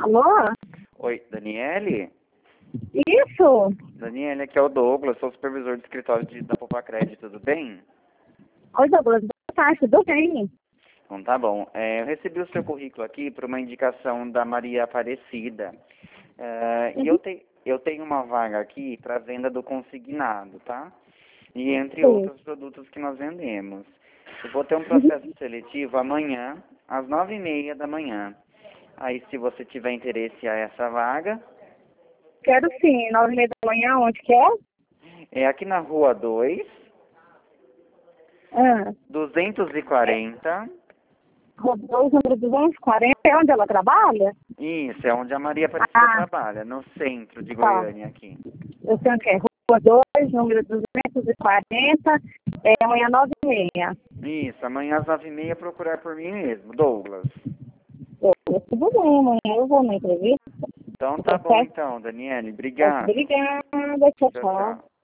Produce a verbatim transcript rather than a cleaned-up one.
Alô? Oi, Daniele? Isso? Daniele, aqui é o Douglas, sou supervisor do escritório de, da Popacred, tudo bem? Oi, Douglas. Boa tarde, tudo bem? Então tá bom. É, eu recebi o seu currículo aqui por uma indicação da Maria Aparecida. É, e eu, te, eu tenho uma vaga aqui para venda do consignado, tá? E entre Sim. outros produtos que nós vendemos. Eu vou ter um processo seletivo amanhã, às nove e meia da manhã. Aí, se você tiver interesse a essa vaga, Quero sim, nove e meia da manhã, onde que é? é aqui na Rua dois, Ah, duzentos e quarenta. Rodou número duzentos e quarenta, é onde ela trabalha? Isso, é onde a Maria Aparecida Ah, trabalha, no centro de tá. Goiânia aqui. Eu sei onde que é. Rua dois, número duzentos e quarenta, é amanhã nove e meia. Isso, amanhã às nove e meia procurar por mim mesmo, Douglas. Eu, tudo bem, amanhã eu vou na entrevista. Então tá Tá bom certo? então, Daniele, obrigado. Obrigada, tchau, Tchau, tchau. tchau.